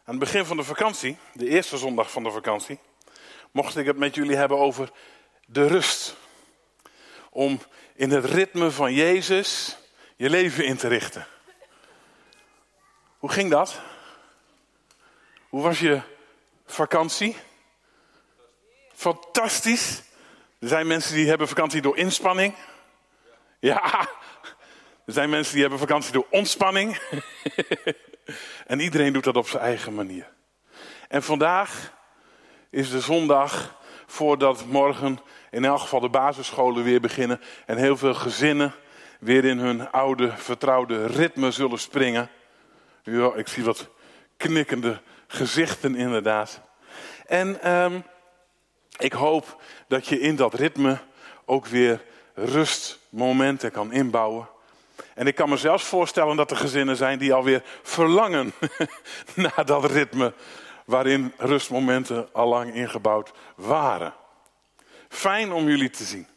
Aan het begin van de vakantie, de eerste zondag van de vakantie, mocht ik het met jullie hebben over de rust. Om in het ritme van Jezus je leven in te richten. Hoe ging dat? Hoe was je vakantie? Fantastisch. Er zijn mensen die hebben vakantie door inspanning. Ja, er zijn mensen die hebben vakantie door ontspanning. En iedereen doet dat op zijn eigen manier. En vandaag is de zondag voordat morgen in elk geval de basisscholen weer beginnen. En heel veel gezinnen weer in hun oude vertrouwde ritme zullen springen. Ja, ik zie wat knikkende gezichten inderdaad. En ik hoop dat je in dat ritme ook weer rustmomenten kan inbouwen. En ik kan me zelfs voorstellen dat er gezinnen zijn die alweer verlangen naar dat ritme waarin rustmomenten al lang ingebouwd waren. Fijn om jullie te zien.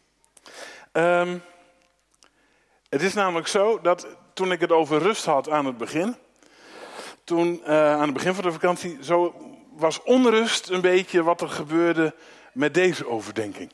Het is namelijk zo dat toen ik het over rust had aan het begin, aan het begin van de vakantie, zo was onrust een beetje wat er gebeurde met deze overdenking.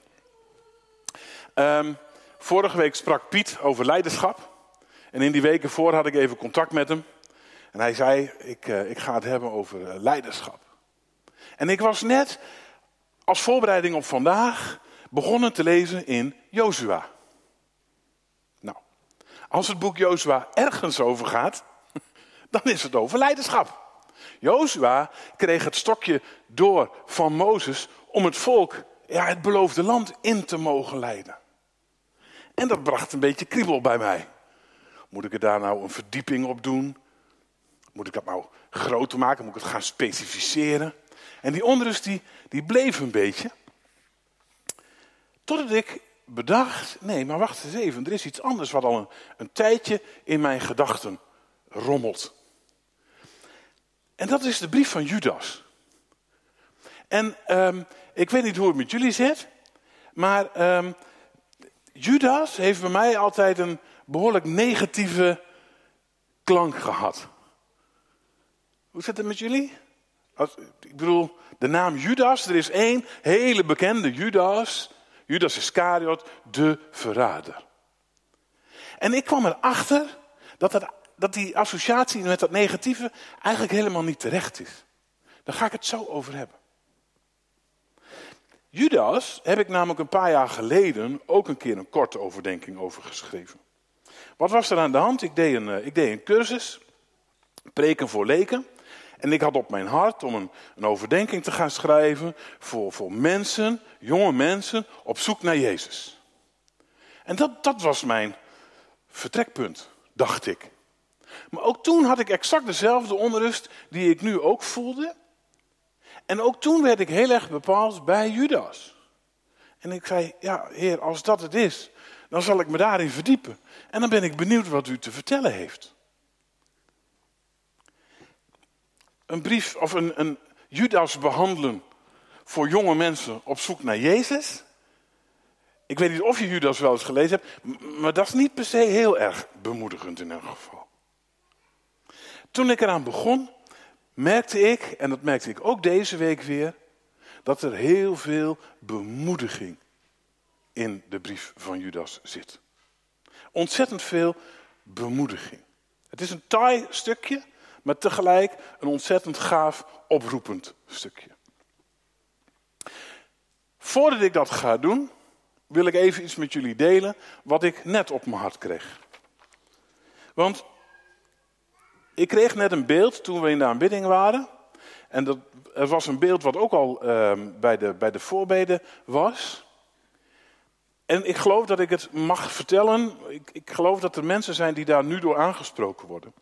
Vorige week sprak Piet over leiderschap. En in die weken voor had ik even contact met hem. En hij zei, ik ga het hebben over leiderschap. En ik was net als voorbereiding op vandaag begonnen te lezen in Jozua. Nou, als het boek Jozua ergens over gaat, dan is het over leiderschap. Jozua kreeg het stokje door van Mozes om het volk het beloofde land in te mogen leiden. En dat bracht een beetje kriebel bij mij. Moet ik er daar nou een verdieping op doen? Moet ik dat nou groter maken? Moet ik het gaan specificeren? En die onrust die bleef een beetje. Totdat ik bedacht, nee, maar wacht eens even. Er is iets anders wat al een tijdje in mijn gedachten rommelt. En dat is de brief van Judas. En ik weet niet hoe het met jullie zit. Maar Judas heeft bij mij altijd een behoorlijk negatieve klank gehad. Hoe zit het met jullie? Ik bedoel, de naam Judas, er is één hele bekende Judas. Judas Iscariot, de verrader. En ik kwam erachter dat die associatie met dat negatieve eigenlijk helemaal niet terecht is. Daar ga ik het zo over hebben. Judas heb ik namelijk een paar jaar geleden ook een keer een korte overdenking over geschreven. Wat was er aan de hand? Ik deed een cursus, preken voor leken. En ik had op mijn hart om een overdenking te gaan schrijven voor mensen, jonge mensen, op zoek naar Jezus. En dat was mijn vertrekpunt, dacht ik. Maar ook toen had ik exact dezelfde onrust die ik nu ook voelde. En ook toen werd ik heel erg bepaald bij Judas. En ik zei, ja Heer, als dat het is, dan zal ik me daarin verdiepen. En dan ben ik benieuwd wat u te vertellen heeft. Een brief of een Judas behandelen voor jonge mensen op zoek naar Jezus. Ik weet niet of je Judas wel eens gelezen hebt, maar dat is niet per se heel erg bemoedigend in elk geval. Toen ik eraan begon, merkte ik, en dat merkte ik ook deze week weer, dat er heel veel bemoediging in de brief van Judas zit. Ontzettend veel bemoediging. Het is een taai stukje, maar tegelijk een ontzettend gaaf, oproepend stukje. Voordat ik dat ga doen, wil ik even iets met jullie delen wat ik net op mijn hart kreeg. Want ik kreeg net een beeld toen we in de aanbidding waren. En er was een beeld wat ook al bij de voorbeden was. En ik geloof dat ik het mag vertellen. Ik geloof dat er mensen zijn die daar nu door aangesproken worden.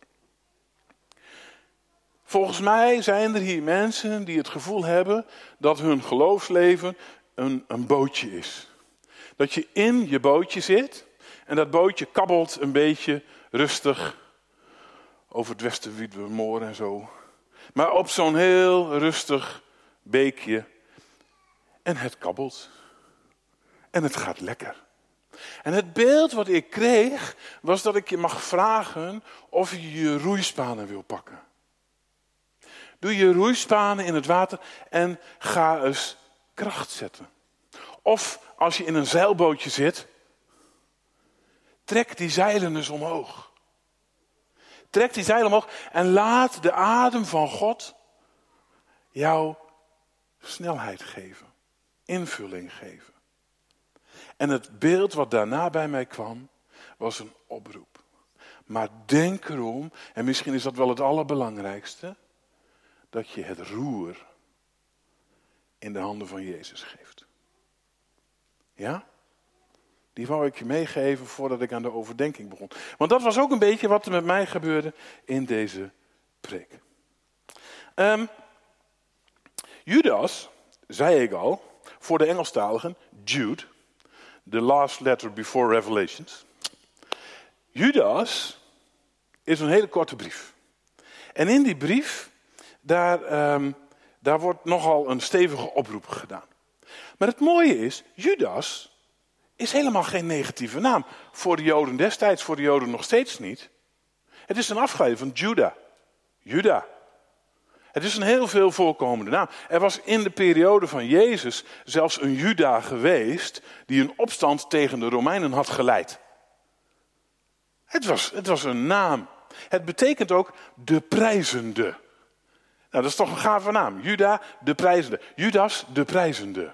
Volgens mij zijn er hier mensen die het gevoel hebben dat hun geloofsleven een bootje is. Dat je in je bootje zit en dat bootje kabbelt een beetje rustig over het Westerwiedemoor en zo. Maar op zo'n heel rustig beekje. En het kabbelt. En het gaat lekker. En het beeld wat ik kreeg was dat ik je mag vragen of je je roeispanen wil pakken. Doe je roeispanen in het water en ga eens kracht zetten. Of als je in een zeilbootje zit, trek die zeilen eens omhoog. Trek die zeilen omhoog en laat de adem van God jou snelheid geven, invulling geven. En het beeld wat daarna bij mij kwam, was een oproep. Maar denk erom, en misschien is dat wel het allerbelangrijkste, dat je het roer in de handen van Jezus geeft. Ja? Die wou ik je meegeven voordat ik aan de overdenking begon. Want dat was ook een beetje wat er met mij gebeurde in deze preek. Judas, zei ik al, voor de Engelstaligen, Jude, the last letter before Revelations. Judas is een hele korte brief. En in die brief, daar wordt nogal een stevige oproep gedaan. Maar het mooie is, Judas is helemaal geen negatieve naam. Voor de Joden destijds, voor de Joden nog steeds niet. Het is een afgeleide van Juda. Juda. Het is een heel veel voorkomende naam. Er was in de periode van Jezus zelfs een Juda geweest die een opstand tegen de Romeinen had geleid. Het was een naam. Het betekent ook de prijzende. Nou, dat is toch een gave naam. Juda, de prijzende. Judas, de prijzende.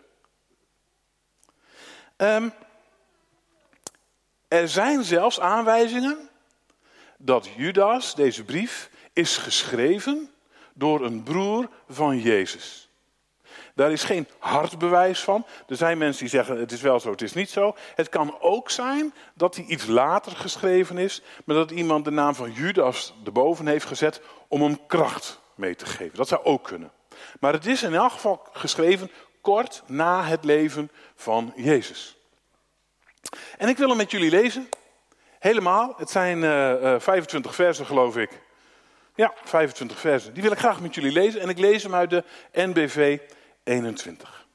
Er zijn zelfs aanwijzingen dat Judas, deze brief, is geschreven door een broer van Jezus. Daar is geen hard bewijs van. Er zijn mensen die zeggen het is wel zo, het is niet zo. Het kan ook zijn dat hij iets later geschreven is, maar dat iemand de naam van Judas erboven heeft gezet om hem kracht mee te geven. Dat zou ook kunnen. Maar het is in elk geval geschreven kort na het leven van Jezus. En ik wil hem met jullie lezen. Helemaal. Het zijn 25 versen geloof ik. Ja, 25 versen. Die wil ik graag met jullie lezen. En ik lees hem uit de NBV 21.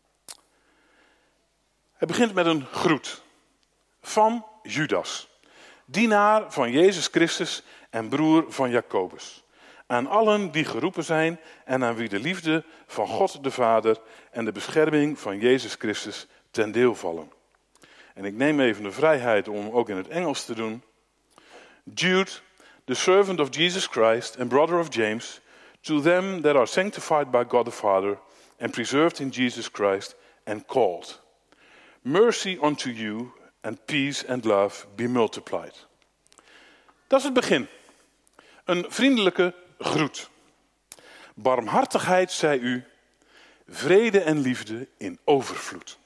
Hij begint met een groet. Van Judas. Dienaar van Jezus Christus en broer van Jacobus. Aan allen die geroepen zijn en aan wie de liefde van God de Vader en de bescherming van Jezus Christus ten deel vallen. En ik neem even de vrijheid om ook in het Engels te doen. Jude, the servant of Jesus Christ and brother of James, to them that are sanctified by God the Father and preserved in Jesus Christ and called. Mercy unto you and peace and love be multiplied. Dat is het begin. Een vriendelijke groet. Barmhartigheid zij u, vrede en liefde in overvloed.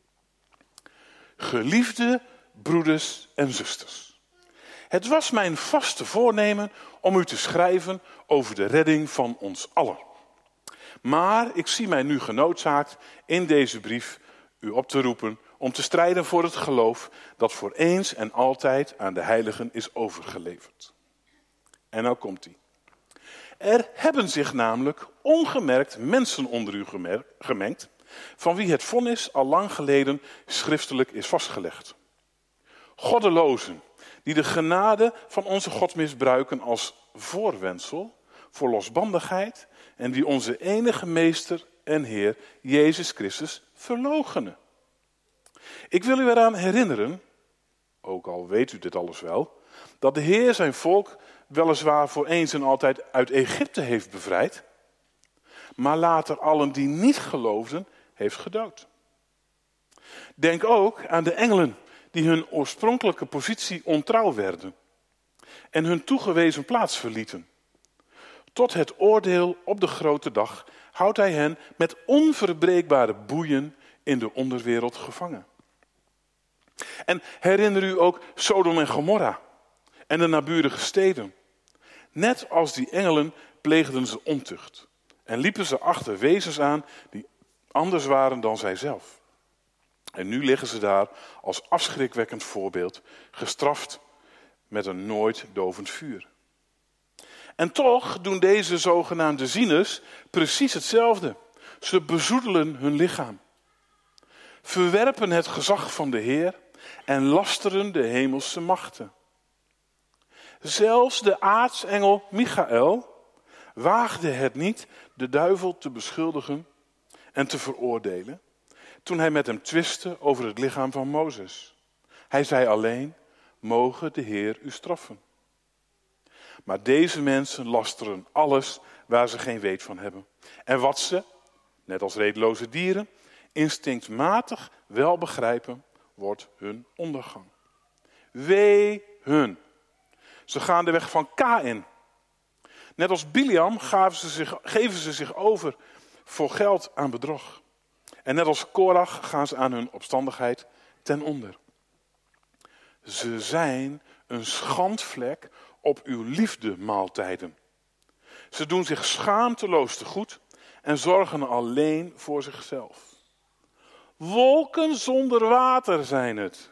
Geliefde broeders en zusters. Het was mijn vaste voornemen om u te schrijven over de redding van ons allen. Maar ik zie mij nu genoodzaakt in deze brief u op te roepen om te strijden voor het geloof dat voor eens en altijd aan de heiligen is overgeleverd. En nou komt ie. Er hebben zich namelijk ongemerkt mensen onder u gemengd, van wie het vonnis al lang geleden schriftelijk is vastgelegd. Goddelozen, die de genade van onze God misbruiken als voorwendsel voor losbandigheid en die onze enige meester en Heer Jezus Christus verloochenen. Ik wil u eraan herinneren, ook al weet u dit alles wel, dat de Heer zijn volk weliswaar voor eens en altijd uit Egypte heeft bevrijd, maar later allen die niet geloofden heeft gedood. Denk ook aan de engelen die hun oorspronkelijke positie ontrouw werden en hun toegewezen plaats verlieten. Tot het oordeel op de grote dag houdt hij hen met onverbreekbare boeien in de onderwereld gevangen. En herinner u ook Sodom en Gomorra en de naburige steden. Net als die engelen pleegden ze ontucht en liepen ze achter wezens aan die anders waren dan zijzelf. En nu liggen ze daar als afschrikwekkend voorbeeld, gestraft met een nooit dovend vuur. En toch doen deze zogenaamde zieners precies hetzelfde. Ze bezoedelen hun lichaam, verwerpen het gezag van de Heer en lasteren de hemelse machten. Zelfs de aartsengel Michael waagde het niet de duivel te beschuldigen en te veroordelen toen hij met hem twistte over het lichaam van Mozes. Hij zei alleen, moge de Heer u straffen. Maar deze mensen lasteren alles waar ze geen weet van hebben. En wat ze, net als redeloze dieren, instinctmatig wel begrijpen, wordt hun ondergang. Wee hun. Ze gaan de weg van Kaïn. Net als Biliam geven ze zich over voor geld aan bedrog. En net als Korach gaan ze aan hun opstandigheid ten onder. Ze zijn een schandvlek op uw liefdemaaltijden. Ze doen zich schaamteloos tegoed en zorgen alleen voor zichzelf. Wolken zonder water zijn het.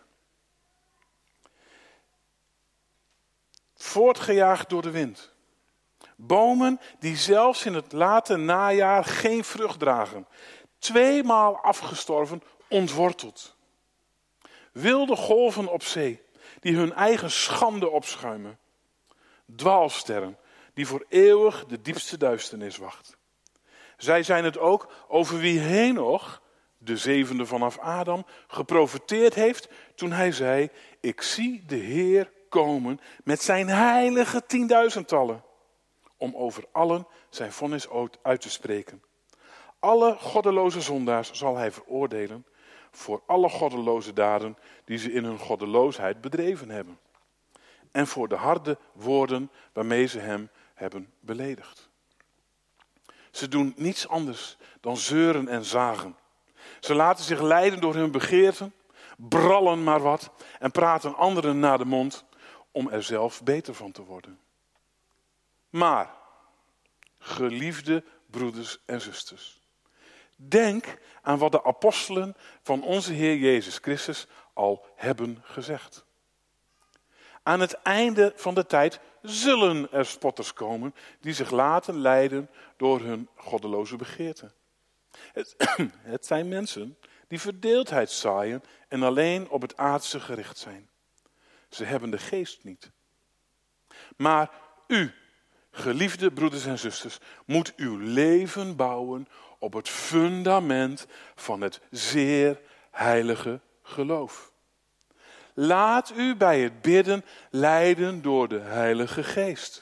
Voortgejaagd door de wind. Bomen die zelfs in het late najaar geen vrucht dragen. 2 maal afgestorven, ontworteld. Wilde golven op zee, die hun eigen schande opschuimen. Dwaalsterren, die voor eeuwig de diepste duisternis wacht. Zij zijn het ook over wie Henoch, de 7e vanaf Adam, geprofeteerd heeft toen hij zei, ik zie de Heer komen met zijn heilige 10.000-tallen, om over allen zijn vonnis uit te spreken. Alle goddeloze zondaars zal hij veroordelen voor alle goddeloze daden die ze in hun goddeloosheid bedreven hebben. En voor de harde woorden waarmee ze hem hebben beledigd. Ze doen niets anders dan zeuren en zagen. Ze laten zich leiden door hun begeerten, brallen maar wat en praten anderen naar de mond om er zelf beter van te worden. Maar, geliefde broeders en zusters, denk aan wat de apostelen van onze Heer Jezus Christus al hebben gezegd. Aan het einde van de tijd zullen er spotters komen die zich laten leiden door hun goddeloze begeerten. Het zijn mensen die verdeeldheid zaaien en alleen op het aardse gericht zijn. Ze hebben de geest niet. Maar u, geliefde broeders en zusters, moet uw leven bouwen op het fundament van het zeer heilige geloof. Laat u bij het bidden leiden door de Heilige Geest.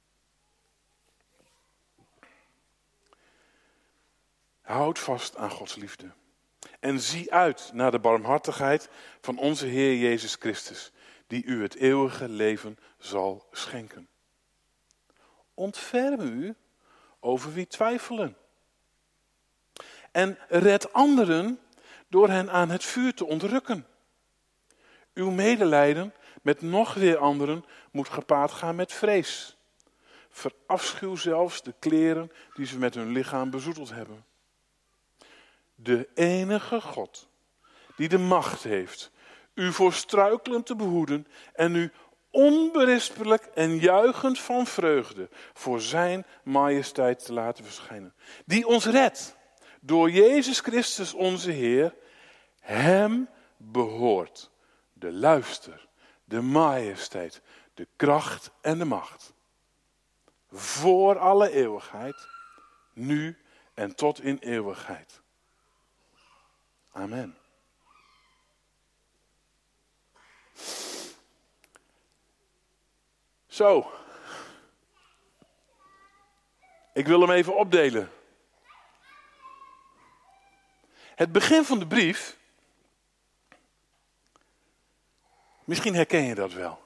Houd vast aan Gods liefde. En zie uit naar de barmhartigheid van onze Heer Jezus Christus, die u het eeuwige leven zal schenken. Ontferm u over wie twijfelen. En red anderen door hen aan het vuur te ontrukken. Uw medelijden met nog weer anderen moet gepaard gaan met vrees. Verafschuw zelfs de kleren die ze met hun lichaam bezoedeld hebben. De enige God die de macht heeft u voor struikelen te behoeden en u onberispelijk en juichend van vreugde voor zijn majesteit te laten verschijnen. Die ons redt door Jezus Christus onze Heer. Hem behoort de luister, de majesteit, de kracht en de macht. Voor alle eeuwigheid, nu en tot in eeuwigheid. Amen. Zo. Ik wil hem even opdelen. Het begin van de brief. Misschien herken je dat wel.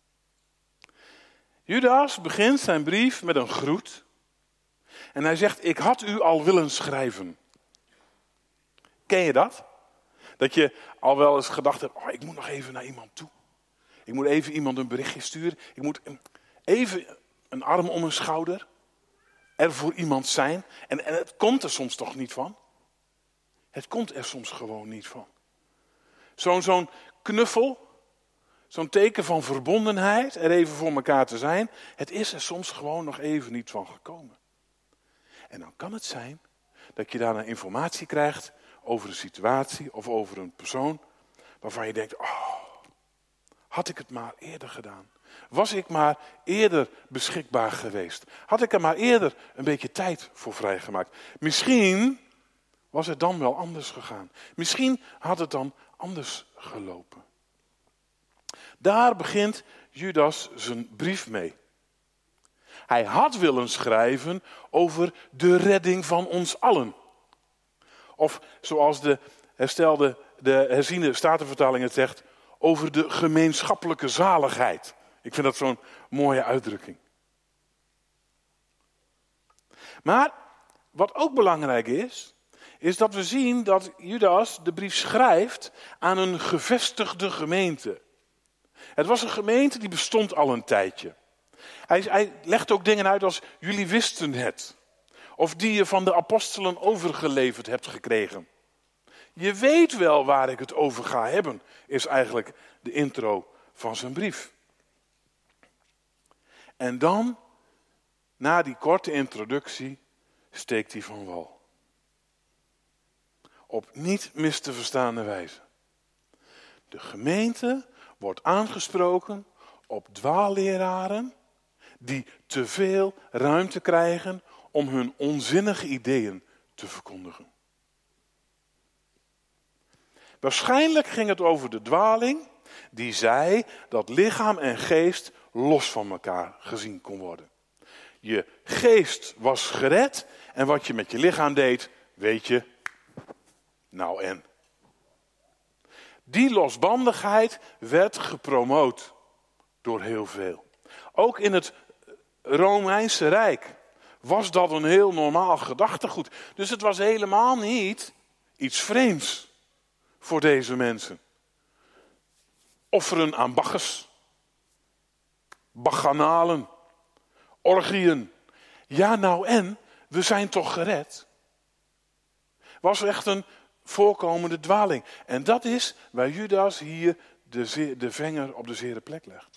Judas begint zijn brief met een groet. En hij zegt, ik had u al willen schrijven. Ken je dat? Dat je al wel eens gedacht hebt, oh, ik moet nog even naar iemand toe. Ik moet even iemand een berichtje sturen. Ik moet even een arm om een schouder. Er voor iemand zijn. En het komt er soms toch niet van? Het komt er soms gewoon niet van. Zo'n knuffel. Zo'n teken van verbondenheid. Er even voor elkaar te zijn. Het is er soms gewoon nog even niet van gekomen. En dan kan het zijn dat je daarna informatie krijgt over een situatie of over een persoon waarvan je denkt, oh, had ik het maar eerder gedaan. Was ik maar eerder beschikbaar geweest. Had ik er maar eerder een beetje tijd voor vrijgemaakt. Misschien was het dan wel anders gegaan. Misschien had het dan anders gelopen. Daar begint Judas zijn brief mee. Hij had willen schrijven over de redding van ons allen. Of zoals de herziene Statenvertaling het zegt, over de gemeenschappelijke zaligheid. Ik vind dat zo'n mooie uitdrukking. Maar wat ook belangrijk is dat we zien dat Judas de brief schrijft aan een gevestigde gemeente. Het was een gemeente die bestond al een tijdje. Hij legt ook dingen uit als jullie wisten het. Of die je van de apostelen overgeleverd hebt gekregen. Je weet wel waar ik het over ga hebben, is eigenlijk de intro van zijn brief. En dan, na die korte introductie, steekt hij van wal. Op niet mis te verstaande wijze. De gemeente wordt aangesproken op dwaalleraren die te veel ruimte krijgen om hun onzinnige ideeën te verkondigen. Waarschijnlijk ging het over de dwaling die zei dat lichaam en geest los van elkaar gezien kon worden. Je geest was gered en wat je met je lichaam deed, weet je, nou en. Die losbandigheid werd gepromoot door heel veel. Ook in het Romeinse Rijk was dat een heel normaal gedachtegoed. Dus het was helemaal niet iets vreemds voor deze mensen. Offeren aan Bacchus, bacchanalen, orgieën. Ja, nou en, we zijn toch gered? Was echt een voorkomende dwaling. En dat is waar Judas hier de vinger op de zere plek legt.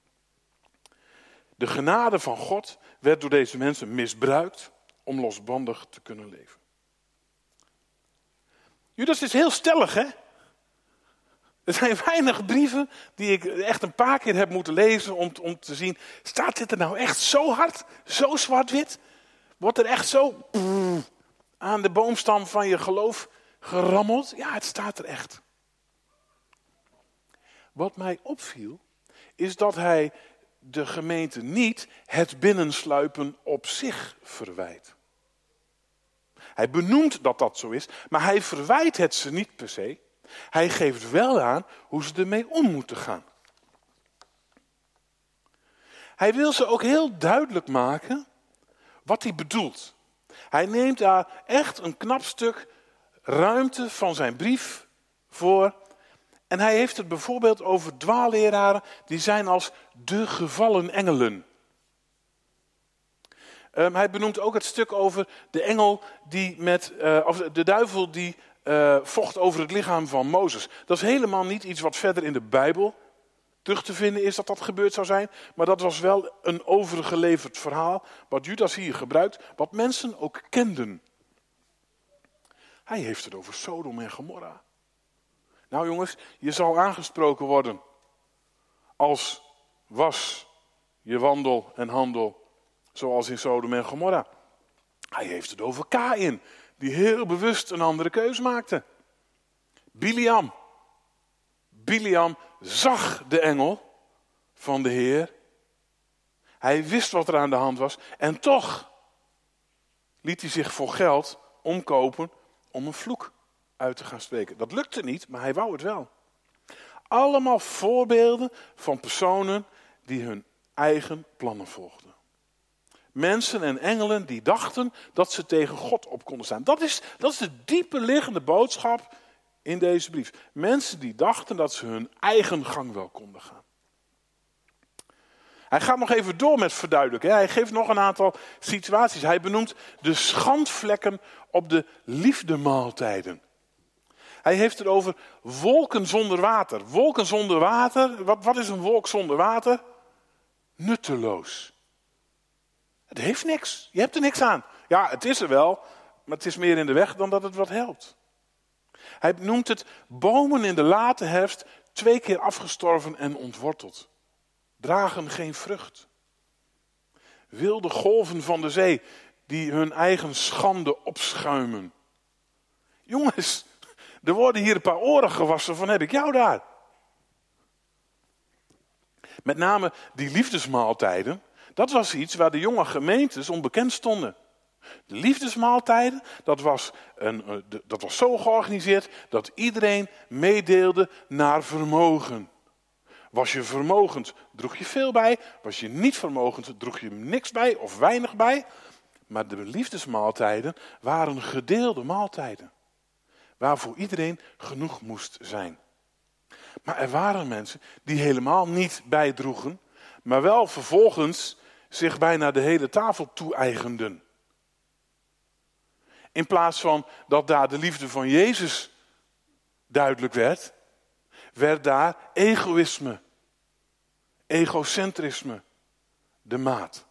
De genade van God werd door deze mensen misbruikt om losbandig te kunnen leven. Judas is heel stellig, hè? Er zijn weinig brieven die ik echt een paar keer heb moeten lezen om te zien. Staat dit er nou echt zo hard, zo zwart-wit? Wordt er echt zo aan de boomstam van je geloof gerammeld? Ja, het staat er echt. Wat mij opviel, is dat hij de gemeente niet het binnensluipen op zich verwijt. Hij benoemt dat dat zo is, maar hij verwijt het ze niet per se. Hij geeft wel aan hoe ze ermee om moeten gaan. Hij wil ze ook heel duidelijk maken wat hij bedoelt. Hij neemt daar echt een knap stuk ruimte van zijn brief voor. En hij heeft het bijvoorbeeld over dwaalleraren die zijn als de gevallen engelen. Hij benoemt ook het stuk over de engel of de duivel die vocht over het lichaam van Mozes. Dat is helemaal niet iets wat verder in de Bijbel terug te vinden is dat gebeurd zou zijn. Maar dat was wel een overgeleverd verhaal wat Judas hier gebruikt, wat mensen ook kenden. Hij heeft het over Sodom en Gomorra. Nou jongens, je zal aangesproken worden als was je wandel en handel zoals in Sodom en Gomorra. Hij heeft het over Kaïn, die heel bewust een andere keus maakte. Biliam zag de engel van de Heer. Hij wist wat er aan de hand was en toch liet hij zich voor geld omkopen om een vloek uit te gaan spreken. Dat lukte niet, maar hij wou het wel. Allemaal voorbeelden van personen die hun eigen plannen volgden. Mensen en engelen die dachten dat ze tegen God op konden staan. Dat is de diepe liggende boodschap in deze brief. Mensen die dachten dat ze hun eigen gang wel konden gaan. Hij gaat nog even door met verduidelijken. Hij geeft nog een aantal situaties. Hij benoemt de schandvlekken op de liefdemaaltijden. Hij heeft het over wolken zonder water. Wolken zonder water, wat is een wolk zonder water? Nutteloos. Het heeft niks. Je hebt er niks aan. Ja, het is er wel, maar het is meer in de weg dan dat het wat helpt. Hij noemt het bomen in de late herfst 2 keer afgestorven en ontworteld. dragen geen vrucht. Wilde golven van de zee die hun eigen schande opschuimen. Jongens, er worden hier een paar oren gewassen van heb ik jou daar. Met name die liefdesmaaltijden, dat was iets waar de jonge gemeentes onbekend stonden. De liefdesmaaltijden, dat was zo georganiseerd dat iedereen meedeelde naar vermogen. Was je vermogend, droeg je veel bij. Was je niet vermogend, droeg je niks bij of weinig bij. Maar de liefdesmaaltijden waren gedeelde maaltijden. Waarvoor iedereen genoeg moest zijn. Maar er waren mensen die helemaal niet bijdroegen. Maar wel vervolgens zich bijna de hele tafel toe-eigenden. In plaats van dat daar de liefde van Jezus duidelijk werd. Werd daar egoïsme, egocentrisme de maat.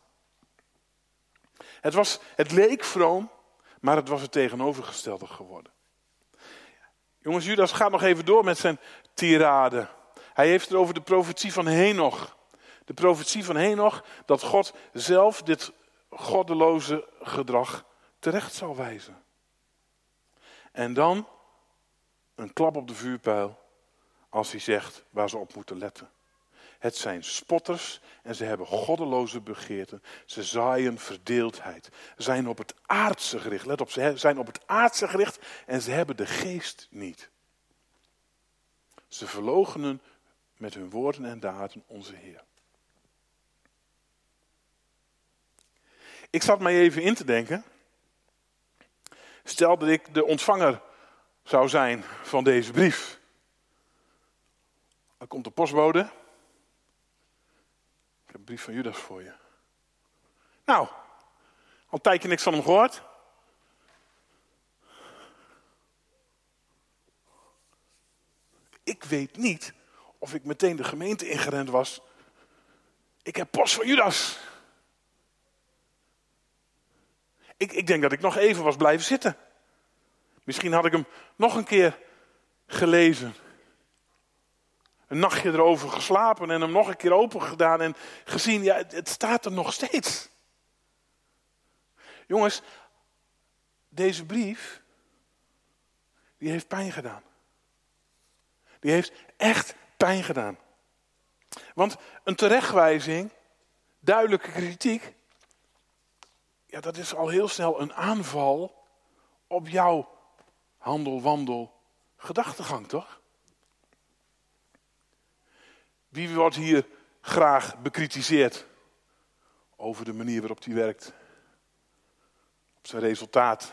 Het leek vroom, maar het was het tegenovergestelde geworden. Jongens, Judas gaat nog even door met zijn tirade. Hij heeft het over de profetie van Henoch. De profetie van Henoch dat God zelf dit goddeloze gedrag terecht zal wijzen. En dan een klap op de vuurpijl als hij zegt waar ze op moeten letten. Het zijn spotters en ze hebben goddeloze begeerten. Ze zaaien verdeeldheid. Zijn op het aardse gericht. Let op, ze zijn op het aardse gericht en ze hebben de geest niet. Ze verloochenen met hun woorden en daden onze Heer. Ik zat mij even in te denken. Stel dat ik de ontvanger zou zijn van deze brief. Dan komt de postbode. Ik heb een brief van Judas voor je. Nou, al een tijdje niks van hem gehoord. Ik weet niet of ik meteen de gemeente ingerend was. Ik heb post van Judas. Ik denk dat ik nog even was blijven zitten. Misschien had ik hem nog een keer gelezen. Een nachtje erover geslapen en hem nog een keer open gedaan en gezien, ja, het staat er nog steeds. Jongens, deze brief, die heeft pijn gedaan. Die heeft echt pijn gedaan. Want een terechtwijzing, duidelijke kritiek, ja, dat is al heel snel een aanval op jouw handel, wandel, gedachtegang, toch? Wie wordt hier graag bekritiseerd over de manier waarop hij werkt? Op zijn resultaat?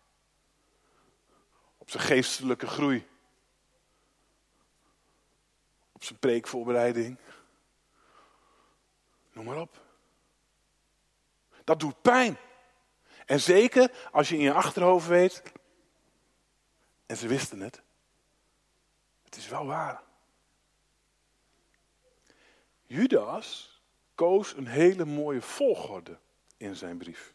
Op zijn geestelijke groei? Op zijn preekvoorbereiding? Noem maar op. Dat doet pijn. En zeker als je in je achterhoofd weet, en ze wisten het, het is wel waar. Judas koos een hele mooie volgorde in zijn brief.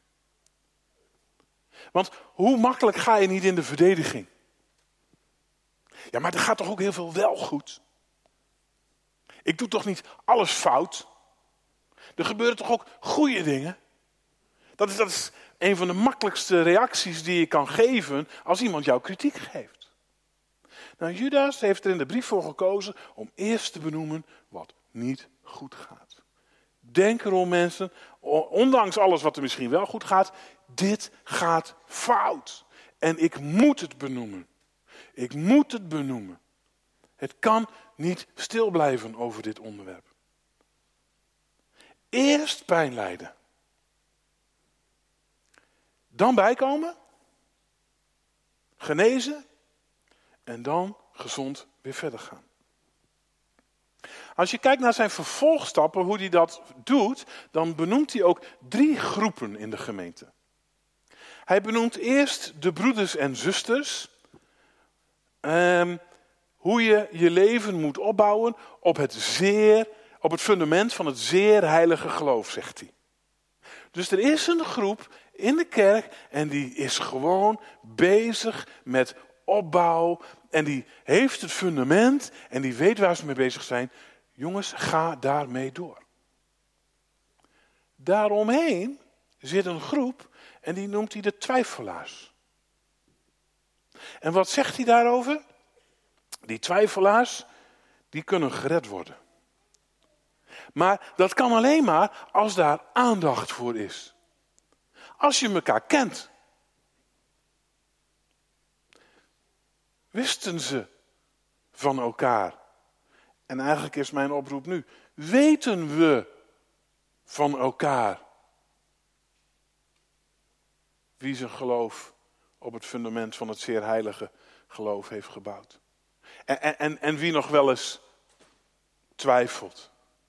Want hoe makkelijk ga je niet in de verdediging? Ja, maar er gaat toch ook heel veel wel goed? Ik doe toch niet alles fout? Er gebeuren toch ook goede dingen? Dat is een van de makkelijkste reacties die je kan geven als iemand jou kritiek geeft. Nou, Judas heeft er in de brief voor gekozen om eerst te benoemen wat niet goed gaat. Denk erom, mensen, ondanks alles wat er misschien wel goed gaat, dit gaat fout. En ik moet het benoemen. Ik moet het benoemen. Het kan niet stil blijven over dit onderwerp. Eerst pijn lijden. Dan bijkomen. Genezen. En dan gezond weer verder gaan. Als je kijkt naar zijn vervolgstappen, hoe hij dat doet, dan benoemt hij ook 3 groepen in de gemeente. Hij benoemt eerst de broeders en zusters. Hoe je je leven moet opbouwen op het fundament van het zeer heilige geloof, zegt hij. Dus er is een groep in de kerk en die is gewoon bezig met opbouw. En die heeft het fundament en die weet waar ze mee bezig zijn. Jongens, ga daarmee door. Daaromheen zit een groep en die noemt hij de twijfelaars. En wat zegt hij daarover? Die twijfelaars, die kunnen gered worden. Maar dat kan alleen maar als daar aandacht voor is. Als je elkaar kent. Wisten ze van elkaar? En eigenlijk is mijn oproep nu. Weten we van elkaar wie zijn geloof op het fundament van het zeer heilige geloof heeft gebouwd? En wie nog wel eens twijfelt.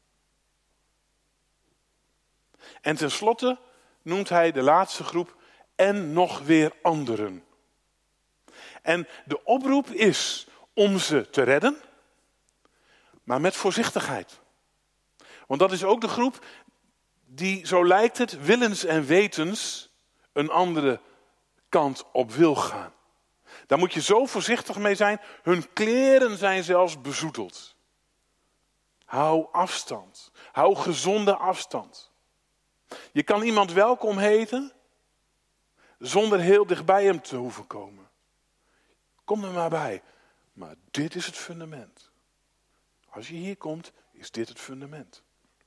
En tenslotte noemt hij de laatste groep en nog weer anderen. En de oproep is om ze te redden, maar met voorzichtigheid. Want dat is ook de groep die, zo lijkt het, willens en wetens een andere kant op wil gaan. Daar moet je zo voorzichtig mee zijn. Hun kleren zijn zelfs bezoedeld. Hou afstand. Hou gezonde afstand. Je kan iemand welkom heten zonder heel dichtbij hem te hoeven komen. Kom er maar bij. Maar dit is het fundament. Als je hier komt, is dit het fundament.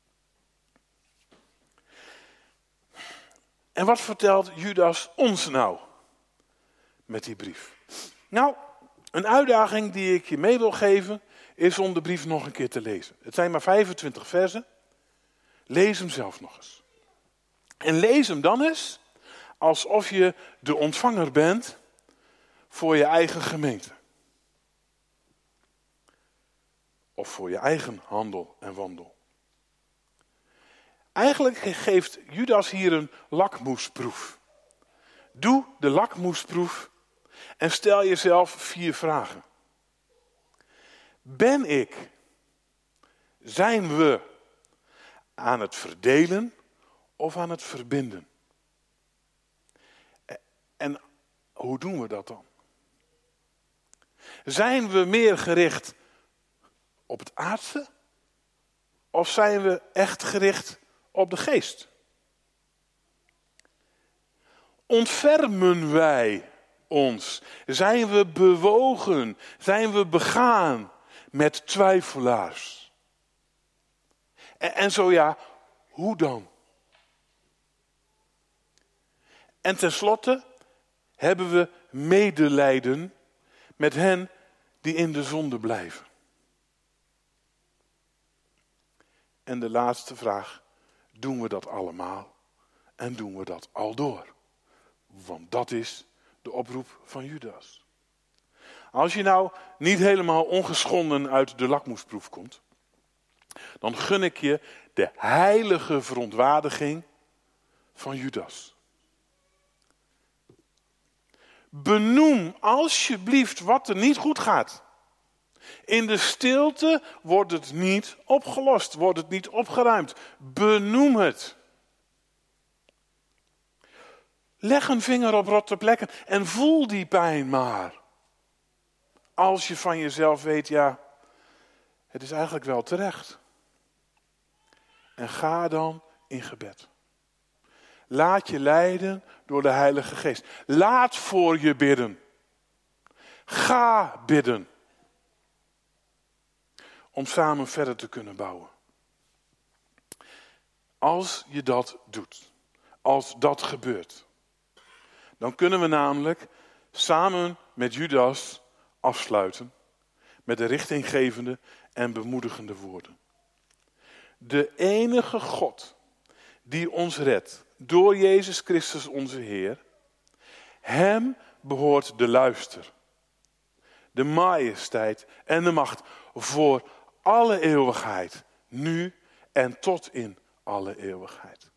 En wat vertelt Judas ons nou met die brief? Nou, een uitdaging die ik je mee wil geven is om de brief nog een keer te lezen. Het zijn maar 25 versen. Lees hem zelf nog eens. En lees hem dan eens alsof je de ontvanger bent voor je eigen gemeente. Of voor je eigen handel en wandel. Eigenlijk geeft Judas hier een lakmoesproef. Doe de lakmoesproef en stel jezelf 4 vragen. Zijn we aan het verdelen of aan het verbinden? En hoe doen we dat dan? Zijn we meer gericht op het aardse? Of zijn we echt gericht op de geest? Ontfermen wij ons? Zijn we bewogen? Zijn we begaan met twijfelaars? En zo ja, hoe dan? En tenslotte hebben we medelijden met hen die in de zonde blijven. En de laatste vraag, doen we dat allemaal? En doen we dat aldoor? Want dat is de oproep van Judas. Als je nou niet helemaal ongeschonden uit de lakmoesproef komt, dan gun ik je de heilige verontwaardiging van Judas. Benoem alsjeblieft wat er niet goed gaat. In de stilte wordt het niet opgelost, wordt het niet opgeruimd. Benoem het. Leg een vinger op rotte plekken en voel die pijn maar. Als je van jezelf weet, ja, het is eigenlijk wel terecht. En ga dan in gebed. Laat je leiden door de Heilige Geest. Laat voor je bidden. Ga bidden. Om samen verder te kunnen bouwen. Als je dat doet. Als dat gebeurt. Dan kunnen we namelijk samen met Judas afsluiten. Met de richtinggevende en bemoedigende woorden. De enige God die ons redt. Door Jezus Christus onze Heer. Hem behoort de luister. De majesteit en de macht voor alle eeuwigheid. Nu en tot in alle eeuwigheid.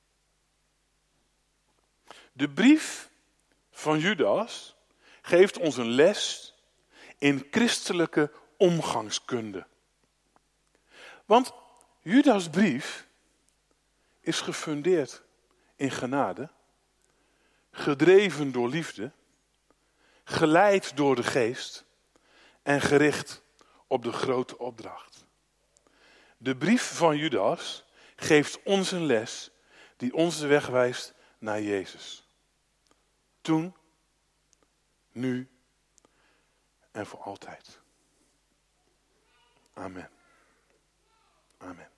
De brief van Judas geeft ons een les in christelijke omgangskunde. Want Judas' brief is gefundeerd in genade, gedreven door liefde, geleid door de geest en gericht op de grote opdracht. De brief van Judas geeft ons een les die ons de weg wijst naar Jezus. Toen, nu en voor altijd. Amen. Amen.